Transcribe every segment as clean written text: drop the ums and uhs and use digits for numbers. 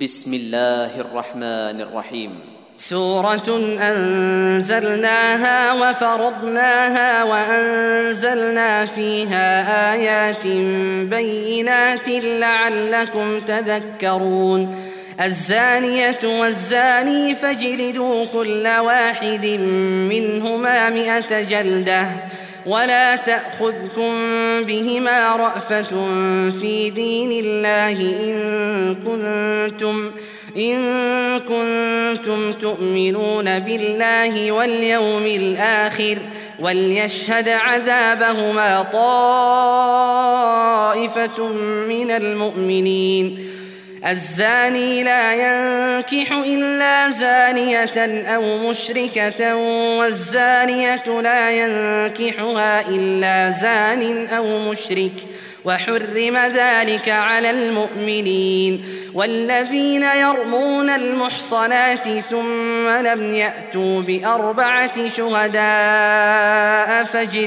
بسم الله الرحمن الرحيم. سورة أنزلناها وفرضناها وأنزلنا فيها آيات بينات لعلكم تذكرون. الزانية والزاني فاجلدوا كل واحد منهما 100 جلدة ولا تأخذكم بهما رأفة في دين الله إن كنتم تؤمنون بالله واليوم الآخر وليشهد عذابهما طائفة من المؤمنين. الزاني لا ينكح إلا زانية أو مشركة والزانية لا ينكحها إلا زان أو مشرك وحرم ذلك على المؤمنين. والذين يرمون المحصنات ثم لم يأتوا ب4 شهداء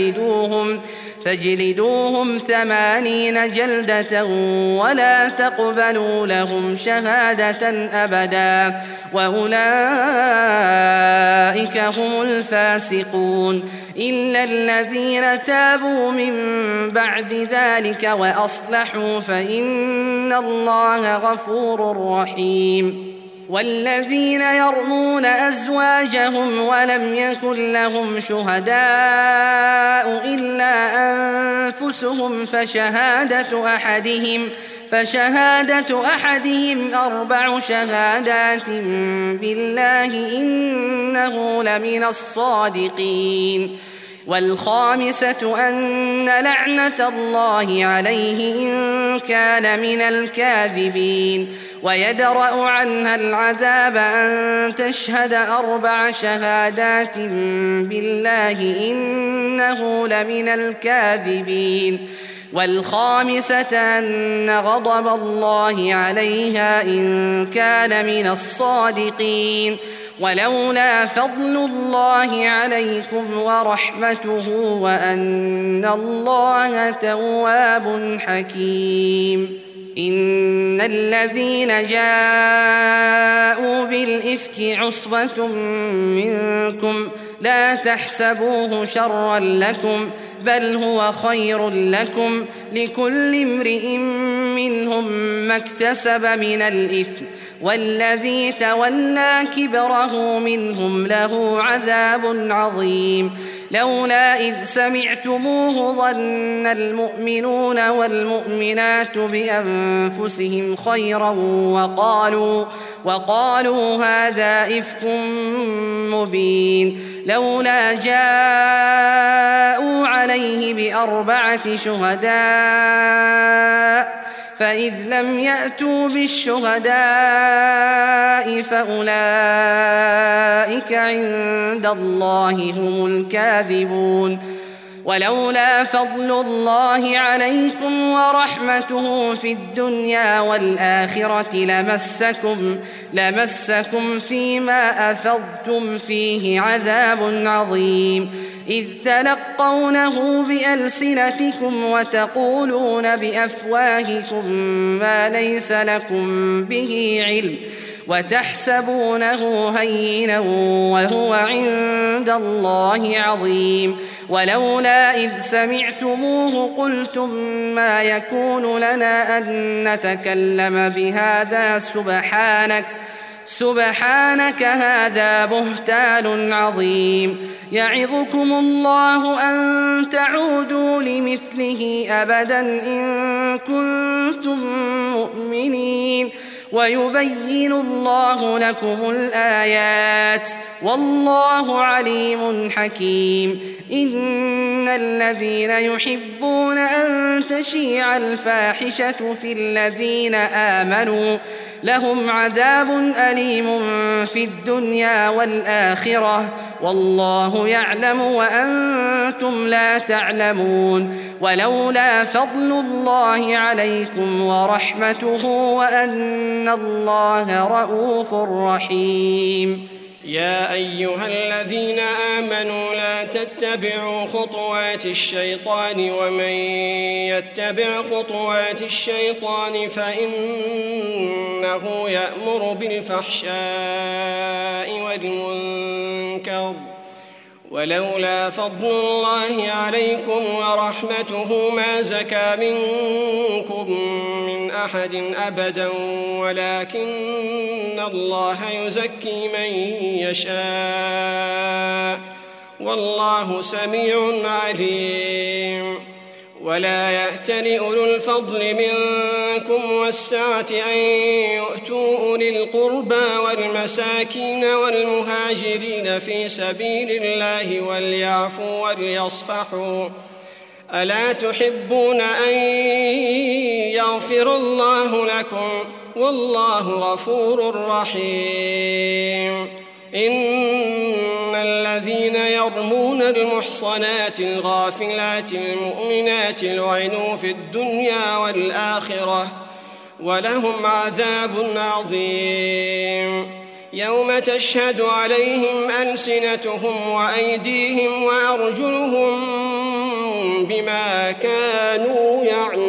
فاجلدوهم 80 جلدة ولا تقبلوا لهم شهادة أبدا وأولئك هم الفاسقون إلا الذين تابوا من بعد ذلك وأصلحوا فإن الله غفور رحيم. والذين يرمون أزواجهم ولم يكن لهم شهداء إلا أنفسهم فشهادة أحدهم 4 شهادات بالله إنه لمن الصادقين. والخامسة أن لعنة الله عليه إن كان من الكاذبين. ويدرأ عنها العذاب أن تشهد 4 شهادات بالله إنه لمن الكاذبين. والخامسة أن غضب الله عليها إن كان من الصادقين. ولولا فضل الله عليكم ورحمته وأن الله تواب حكيم. إن الذين جاءوا بالإفك عصبة منكم لا تحسبوه شرا لكم بل هو خير لكم لكل امرئ منهم ما اكتسب من الإثم والذي تولى كبره منهم له عذاب عظيم. لولا إذ سمعتموه ظن المؤمنون والمؤمنات بأنفسهم خيرا وقالوا هذا إفك مبين. لولا جاءوا عليه ب4 شهداء فإذ لم يأتوا بالشهداء فأولئك عند الله هم الكاذبون. ولولا فضل الله عليكم ورحمته في الدنيا والآخرة لمسكم فيما أفضتم فيه عذاب عظيم. إذ تلقونه بألسنتكم وتقولون بأفواهكم ما ليس لكم به علم وتحسبونه هينا وهو عند الله عظيم. ولولا إذ سمعتموه قلتم ما يكون لنا أن نتكلم بهذا سبحانك هذا بهتان عظيم. يعظكم الله أن تعودوا لمثله أبدا إن كنتم مؤمنين ويبين الله لكم الآيات والله عليم حكيم. إن الذين يحبون أن تشيع الفاحشة في الذين آمنوا لهم عذاب أليم في الدنيا والآخرة والله يعلم وأنتم لا تعلمون. ولولا فضل الله عليكم ورحمته وأن الله رؤوف رحيم. يا أيها الذين آمنوا لا تتبعوا خطوات الشيطان ومن يتبع خطوات الشيطان فإنه يأمر بالفحشاء والمنكر ولولا فضل الله عليكم ورحمته ما زكى منكم من أحد أبدا ولكن الله يزكي من يشاء والله سميع عليم ولا يأتل أولو الفضل منكم والسعة أن يؤتوا أولي القربى والمساكين والمهاجرين في سبيل الله وليعفوا وليصفحوا ألا تحبون أن يغفر الله لكم والله غفور رحيم إن الذين يرمون المحصنات الغافلات المؤمنات لعنوا في الدنيا والآخرة ولهم عذاب عظيم يوم تشهد عليهم ألسنتهم وأيديهم وأرجلهم بما كانوا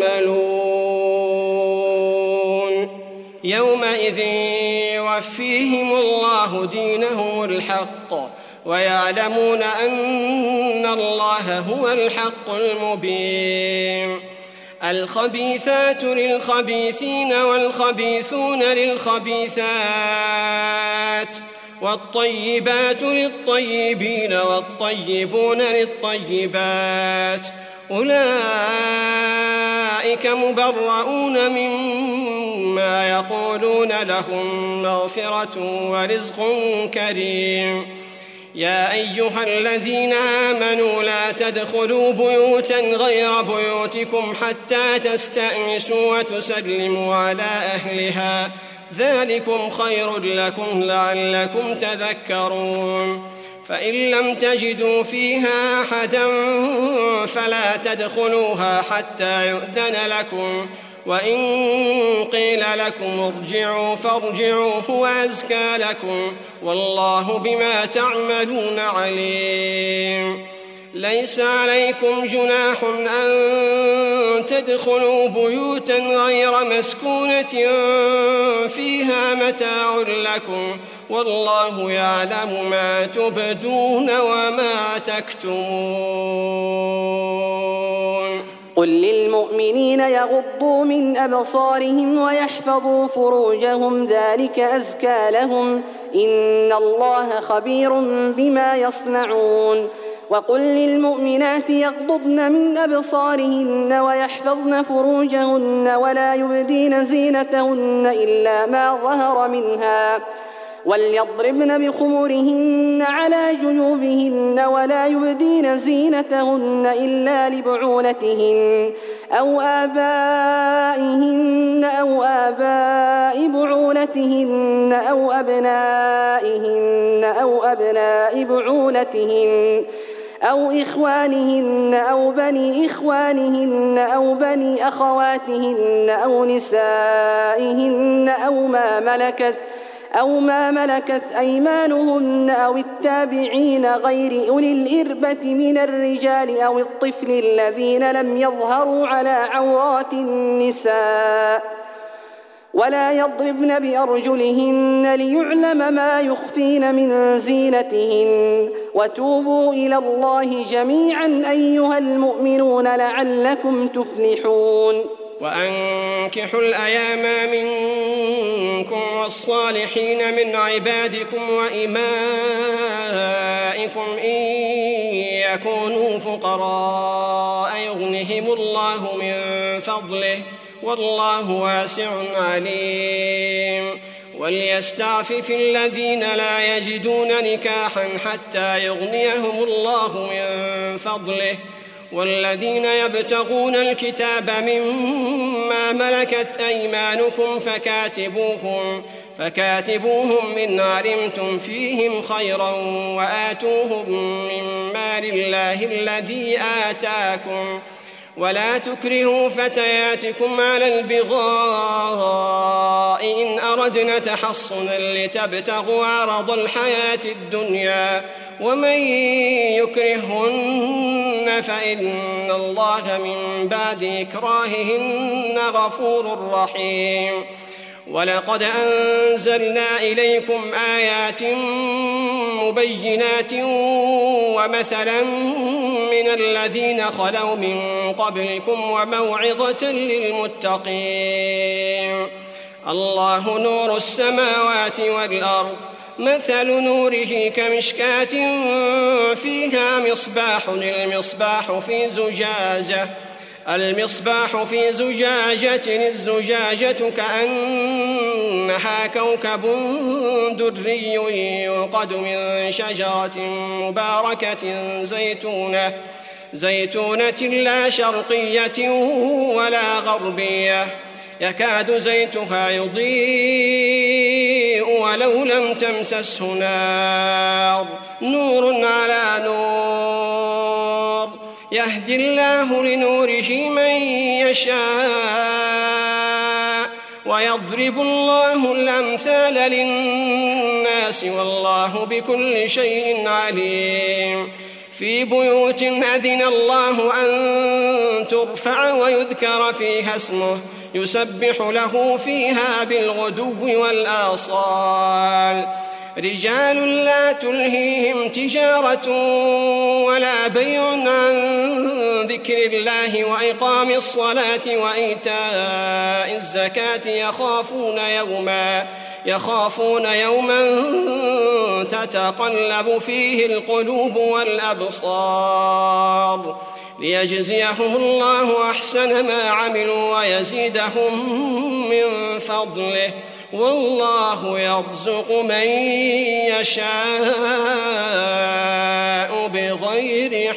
يعملون يومئذ يوفيهم الله دينهم الحق ويعلمون أن الله هو الحق المبين الخبيثات للخبيثين والخبيثون للخبيثات والطيبات للطيبين والطيبون للطيبات أولئك مبرؤون مما يقولون لهم مغفرة ورزق كريم يا أيها الذين آمنوا لا تدخلوا بيوتا غير بيوتكم حتى تستأنسوا وتسلموا على أهلها ذلكم خير لكم لعلكم تذكرون فإن لم تجدوا فيها أحدا فلا تدخلوها حتى يؤذن لكم وإن قيل لكم ارجعوا فارجعوا هو أزكى لكم والله بما تعملون عليم ليس عليكم جناح أن تدخلوا بيوتا غير مسكونة فيها متاع لكم والله يعلم ما تبدون وما تكتمون قل للمؤمنين يغضوا من أبصارهم ويحفظوا فروجهم ذلك أزكى لهم إن الله خبير بما يصنعون وقل للمؤمنات يغضضن من أبصارهن ويحفظن فروجهن ولا يبدين زينتهن إلا ما ظهر منها وليضربن بخمرهن على جيوبهن ولا يبدين زينتهن إلا لبعولتهن أو آبائهن أو آباء بعولتهن أو أبنائهن أو أبناء بعولتهن أو إخوانهن أو بني إخوانهن أو بني أخواتهن أو نسائهن أو ما ملكت أيمانهن أو التابعين غير أولي الإربة من الرجال أو الطفل الذين لم يظهروا على عورات النساء ولا يضربن بأرجلهن ليعلم ما يخفين من زينتهن وتوبوا إلى الله جميعا أيها المؤمنون لعلكم تفلحون وأنكحوا الأيام منكم والصالحين من عبادكم وإمائكم إن يكونوا فقراء يغنهم الله من فضله والله واسع عليم وليستعفف الذين لا يجدون نكاحا حتى يغنيهم الله من فضله والذين يبتغون الكتاب مما ملكت أيمانكم فكاتبوهم إن علمتم فيهم خيرا وآتوهم من مال الله الذي آتاكم ولا تكرهوا فتياتكم على البغاء إن أردنا تحصنا لتبتغوا عرض الحياة الدنيا ومن يكرههن فإن الله من بعد إكراههن غفور رحيم. ولقد أنزلنا إليكم آيات مبينات ومثلا من الذين خلوا من قبلكم وموعظة للمتقين. الله نور السماوات والأرض مثل نوره كمشكاة فيها مصباح المصباح في زجاجة الزجاجة كأنها كوكب دري يوقد من شجرة مباركة زيتونة لا شرقية ولا غربية يكاد زيتها يضيء ولو لم تمسسه نار نور على نور يهدي الله لنوره من يشاء ويضرب الله الأمثال للناس والله بكل شيء عليم. في بيوت أذن الله أن ترفع ويذكر فيها اسمه يسبح له فيها بالغدو والآصال رجال لا تلهيهم تجارة ولا بيع عن ذكر الله وإقام الصلاة وإيتاء الزكاة يخافون يوما تتقلب فيه القلوب والأبصار ليجزيهم الله أحسن ما عملوا ويزيدهم من فضله والله يرزق من يشاء بغير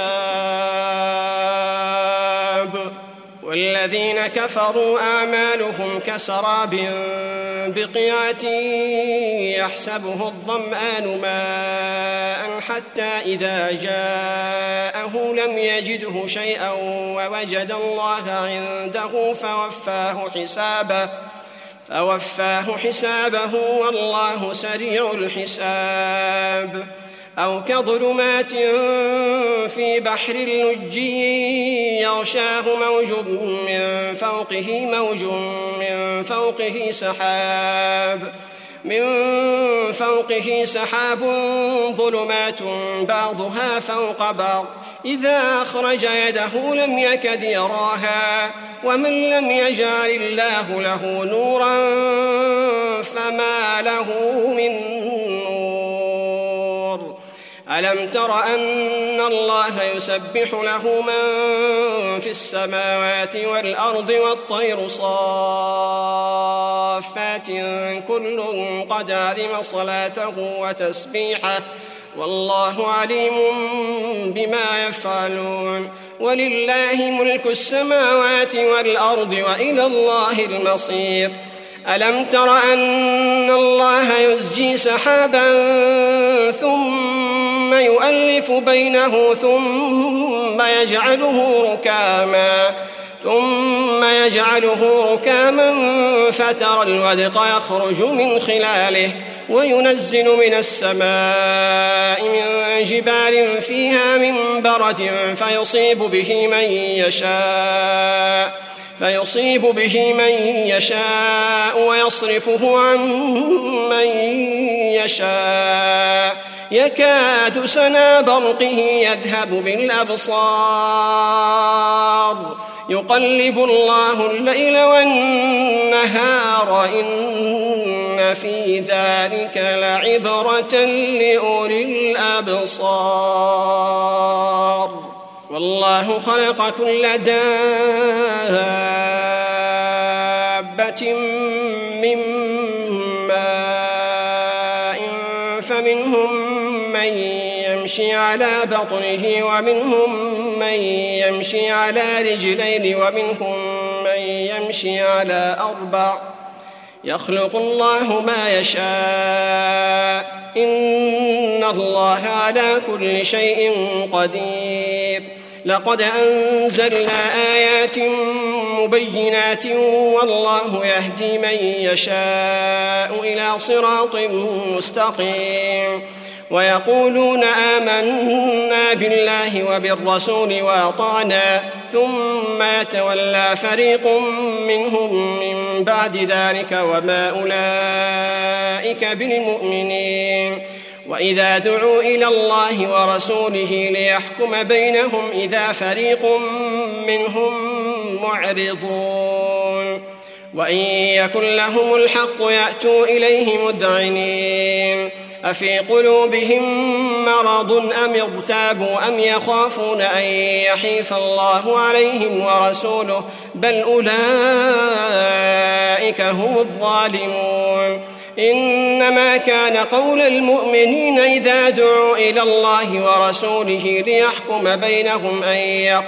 حساب. والذين كفروا أعمالهم كسراب بقيعة يحسبه الظمآن ماء حتى إذا جاءه لم يجده شيئا ووجد الله عنده فوفاه حسابه والله سريع الحساب. أو كظلمات في بحر لجي يغشاه موج من فوقه سحاب ظلمات بعضها فوق بعض إذا أخرج يده لم يكد يراها ومن لم يجعل الله له نورا فما له من نور. ألم تر أن الله يسبح له من في السماوات والأرض والطير صافات كل قد علم صلاته وتسبيحه والله عليم بما يفعلون. ولله ملك السماوات والأرض وإلى الله المصير. ألم تر أن الله يزجي سحابا ثم يؤلف بينه ثم يجعله ركاما فترى الودق يخرج من خلاله وينزل من السماء من جبال فيها من برد فيصيب به من يشاء ويصرفه عن من يشاء يكاد سنا برقه يذهب بالأبصار يقلب الله الليل والنهار إن في ذلك لعبرة لأولي الأبصار. والله خلق كل دابة من ماء فمنهم من يمشي على بطنه ومنهم من يمشي على رجلين ومنهم من يمشي على 4 يخلق الله ما يشاء إن الله على كل شيء قدير. لقد أنزلنا آيات مبينات والله يهدي من يشاء إلى صراط مستقيم ويقولون آمنا بالله وبالرسول وأطعنا ثم يتولى فريق منهم من بعد ذلك وما أولئك بالمؤمنين وإذا دعوا إلى الله ورسوله ليحكم بينهم إذا فريق منهم معرضون وإن يكن لهم الحق يأتوا إليه مذعنين أفي قلوبهم مرض أم ارتابوا أم يخافون أن يحيف الله عليهم ورسوله بل أولئك هم الظالمون إنما كان قول المؤمنين إذا دعوا إلى الله ورسوله ليحكم بينهم أن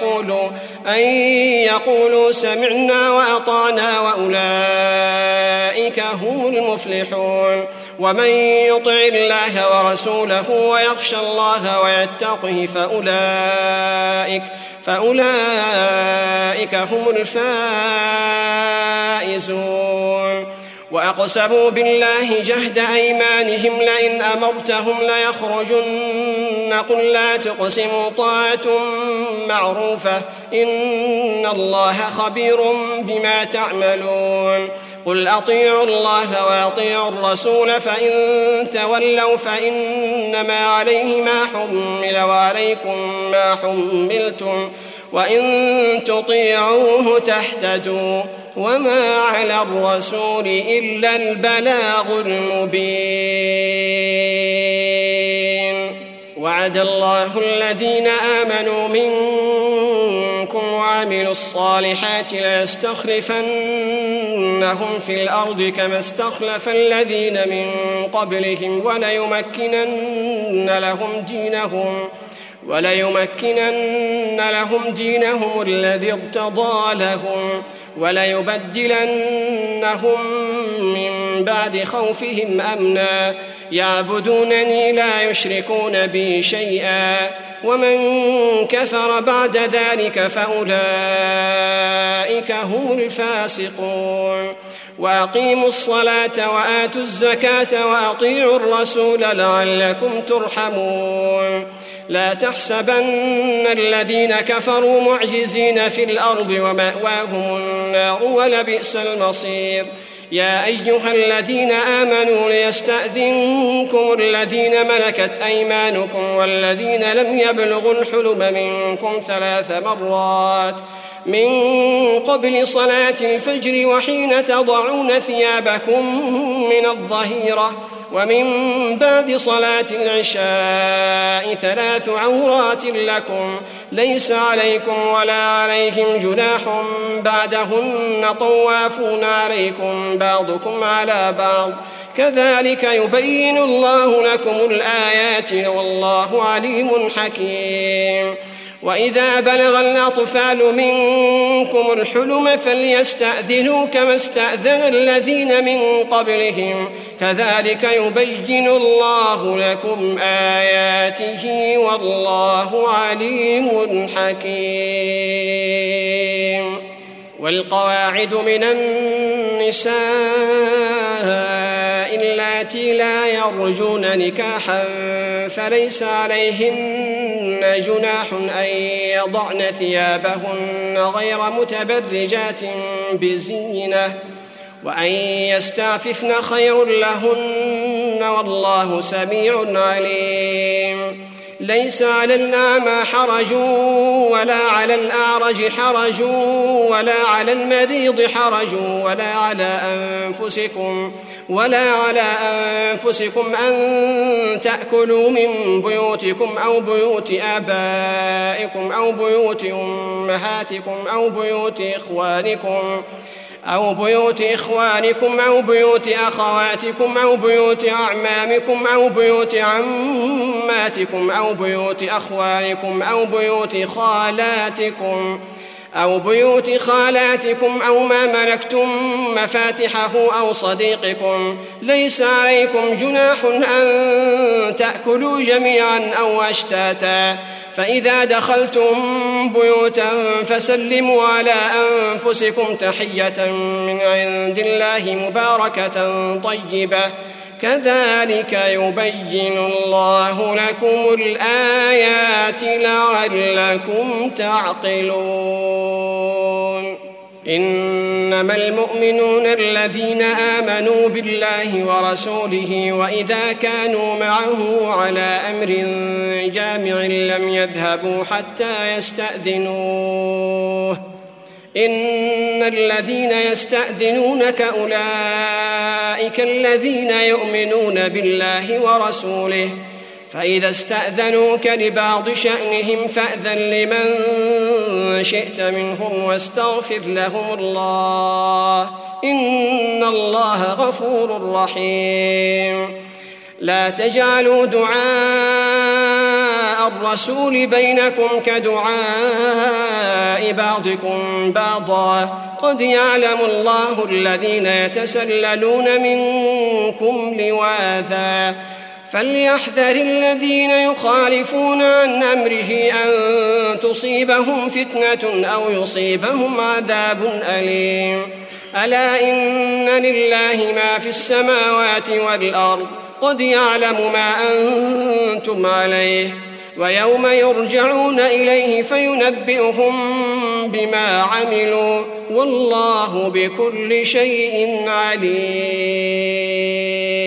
يقولوا سمعنا وأطعنا وأولئك هم المفلحون ومن يطع الله ورسوله ويخشى الله ويتقه فأولئك هم الفائزون وأقسموا بالله جهد أيمانهم لئن أمرتهم ليخرجن قل لا تقسموا طاعة معروفة إن الله خبير بما تعملون قل أطيعوا الله وأطيعوا الرسول فإن تولوا فإنما عليه ما حمل وعليكم ما حملتم وإن تطيعوه تهتدوا وما على الرسول إلا البلاغ المبين وعد الله الذين آمنوا منكم وعملوا الصالحات ليستخلفنهم في الأرض كما استخلف الذين من قبلهم وليمكنن لهم دينهم الذي ارتضى لهم وليبدلنهم من بعد خوفهم أمنا يعبدونني لا يشركون بي شيئا ومن كفر بعد ذلك فأولئك هم الفاسقون وأقيموا الصلاة وآتوا الزكاة وأطيعوا الرسول لعلكم ترحمون لا تحسبن الذين كفروا معجزين في الأرض ومأواهم النار ولبئس المصير يا أيها الذين آمنوا ليستأذنكم الذين ملكت أيمانكم والذين لم يبلغوا الحلم منكم 3 مرات من قبل صلاة الفجر وحين تضعون ثيابكم من الظهيرة ومن بعد صلاة العشاء 3 عورات لكم ليس عليكم ولا عليهم جناح بعدهن طوافون عليكم بعضكم على بعض كذلك يبين الله لكم الآيات والله عليم حكيم وإذا بلغ الأطفال منكم الحلم فليستأذنوا كما استأذن الذين من قبلهم كذلك يبين الله لكم آياته والله عليم حكيم والقواعد من النساء اللاتي لا يرجون نكاحا فليس عليهن جناح أن يضعن ثيابهن غير متبرجات بزينة وأن يستعففن خير لهن والله سميع عليم ليس على الأعمى حرج ولا على الأعرج حرج ولا على المريض حرج ولا على أنفسكم أن تأكلوا من بيوتكم أو بيوت آبائكم أو بيوت أمهاتكم أو بيوت إخوانكم أو بيوت أخواتكم أو بيوت أعمامكم أو بيوت عماتكم أو بيوت أخوالكم أو بيوت خالاتكم أو ما ملكتم مفاتحه أو صديقكم ليس عليكم جناح أن تأكلوا جميعا أو أشتاتا فإذا دخلتم بيوتا فسلموا على أنفسكم تحية من عند الله مباركة طيبة كذلك يبين الله لكم الآيات لعلكم تعقلون إنما المؤمنون الذين آمنوا بالله ورسوله وإذا كانوا معه على أمر جامع لم يذهبوا حتى يستأذنوه إن الذين يستأذنونك أولئك الذين يؤمنون بالله ورسوله فإذا استأذنوك لبعض شأنهم فأذن لمن شئت منهم واستغفر لهم الله إن الله غفور رحيم لا تجعلوا دعاء الرسول بينكم كدعاء بعضكم بعضا قد يعلم الله الذين يتسللون منكم لواذا فليحذر الذين يخالفون عن أمره أن تصيبهم فتنة أو يصيبهم عذاب أليم ألا إن لله ما في السماوات والأرض قد يعلم ما أنتم عليه ويوم يرجعون إليه فينبئهم بما عملوا، والله بكل شيء عليم.